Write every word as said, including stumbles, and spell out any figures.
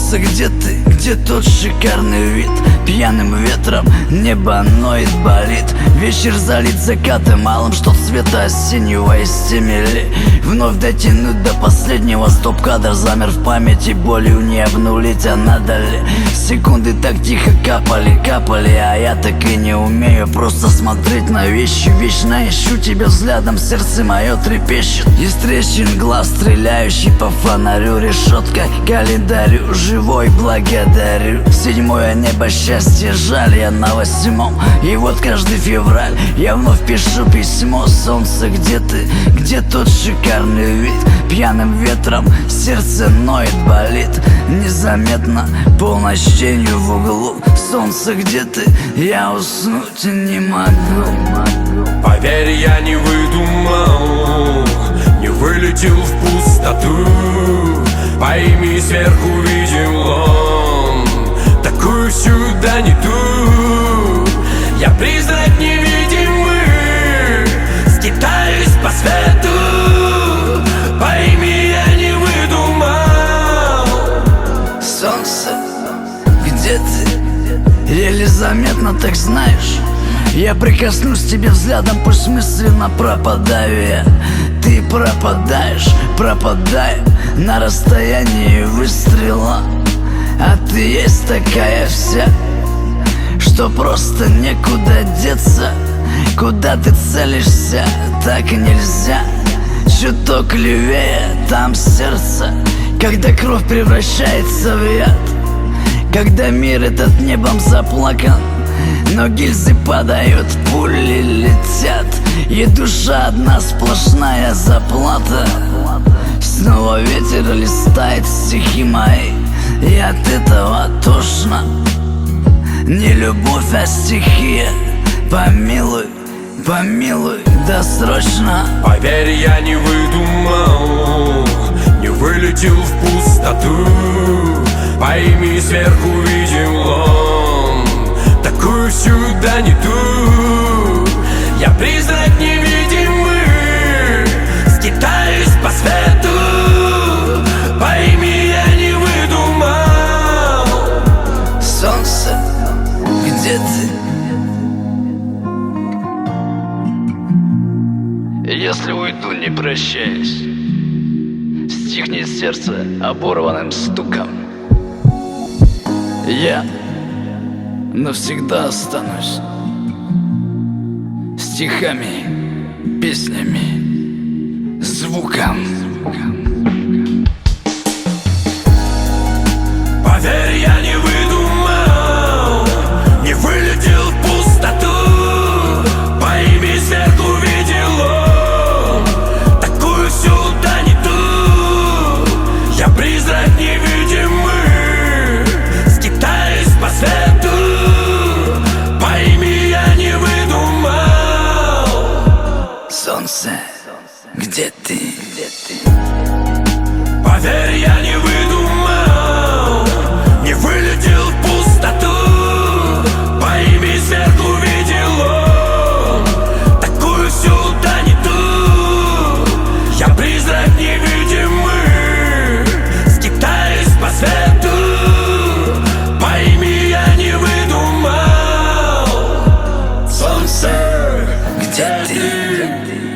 Солнце, где ты? Где тот шикарный вид? Пьяным ветром небо ноет, болит. Вечер залит закатом малым, что цвета осеннего из стемели. Вновь дотянуть до последнего, стоп-кадр замер в памяти. Болью не обнулить, а надо ли? Секунды так тихо капали, капали, а я так и не умею просто смотреть на вещи. Вечно ищу тебя взглядом, сердце мое трепещет. Из трещин глаз, стреляющий по фонарю. Решетка календарю, живой благодарю. Седьмое небо счастья, жаль, я на восьмом. И вот каждый февраль я вновь пишу письмо. Солнце, где ты? Где тот шикарный вид? Пьяным ветром сердце ноет, болит. Незаметно полночь тенью в углу. Солнце, где ты? Я уснуть не могу. Поверь, я не выдумал, не вылетел в пустоту. Пойми, сверху видел он такую сюда не ту. Я призрак невидимый, скитаюсь по свету. Пойми, я не выдумал. Солнце, где ты? Еле заметно, так знаешь. Я прикоснусь к тебе взглядом, пусть мысленно пропадаю я. Ты пропадаешь, пропадаю на расстоянии выстрела. А ты есть такая вся, что просто некуда деться. Куда ты целишься, так нельзя. Чуток левее, там сердце. Когда кровь превращается в яд, когда мир этот небом заплакан, но гильзы падают, пули летят, и душа одна сплошная заплата. Снова ветер листает стихи мои, и от этого тошно. Не любовь, а стихия. Помилуй, помилуй, досрочно. Поверь, я не выдумал, не вылетел в пустоту. Пойми, сверху видел он такую сюда не ту. Я призрак невидимый, скитаюсь по свету. Пойми, я не выдумал. Солнце, где ты? Если уйду, не прощаясь, стихнет сердце оборванным стуком. Я навсегда останусь стихами, песнями, звуком. Поверь, я не выдумал, не вылетел в пустоту. Пойми, сверху видел он такую сюда не ту. Я призрак невидимый, скитаюсь по свету. Пойми, я не выдумал. Солнце, где ты? Поверь, я не выдумал, не вылетел в пустоту. Пойми, сверху видел он такую сюда не ту. Я призрак невидимый, скитаюсь по свету. Пойми, я не выдумал. Солнце, где ты?